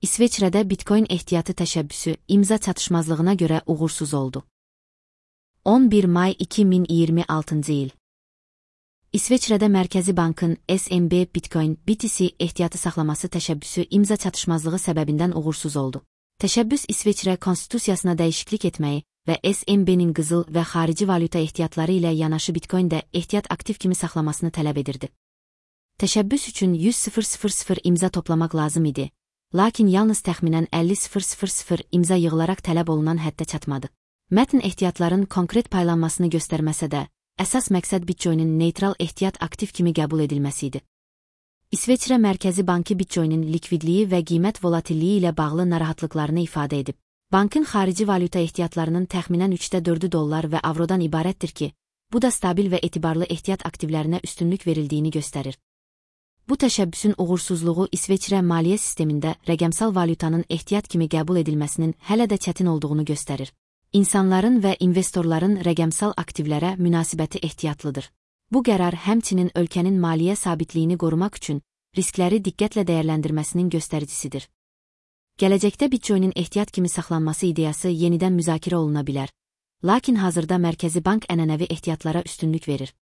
İsveçrədə Bitcoin ehtiyatı təşəbbüsü imza çatışmazlığına görə uğursuz oldu. 11 may 2026 il. İsveçrədə Mərkəzi Bankın SNB Bitcoin BTC ehtiyatı saxlaması təşəbbüsü imza çatışmazlığı səbəbindən uğursuz oldu. Təşəbbüs İsveçrə konstitusiyasına dəyişiklik etməyi və SNB-nin qızıl və xarici valyuta ehtiyatları ilə yanaşı Bitcoin də ehtiyat aktiv kimi saxlamasını tələb edirdi. Təşəbbüs üçün 100.000 imza toplamaq lazım idi, lakin yalnız təxminən 50.000 imza yığılaraq tələb olunan həddə çatmadı. Mətn ehtiyatların konkret paylanmasını göstərməsə də, əsas məqsəd Bitcoinin neytral ehtiyat aktiv kimi qəbul edilməsi idi. İsveçrə Mərkəzi Bankı Bitcoinin likvidliyi və qiymət volatilliyi ilə bağlı narahatlıqlarını ifadə edib. Bankın xarici valyuta ehtiyatlarının təxminən 4/3 dollar və avrodan ibarətdir ki, bu da stabil və etibarlı ehtiyat aktivlərinə üstünlük verildiyini göstərir. Bu təşəbbüsün uğursuzluğu İsveçrə maliyyə sistemində rəqəmsal valyutanın ehtiyat kimi qəbul edilməsinin hələ də çətin olduğunu göstərir. İnsanların və investorların rəqəmsal aktivlərə münasibəti ehtiyatlıdır. Bu qərar həmçinin ölkənin maliyyə sabitliyini qorumaq üçün riskləri diqqətlə dəyərləndirməsinin göstəricisidir. Gələcəkdə Bitcoinin ehtiyat kimi saxlanması ideyası yenidən müzakirə oluna bilər, lakin hazırda Mərkəzi Bank ənənəvi ehtiyatlara üstünlük verir.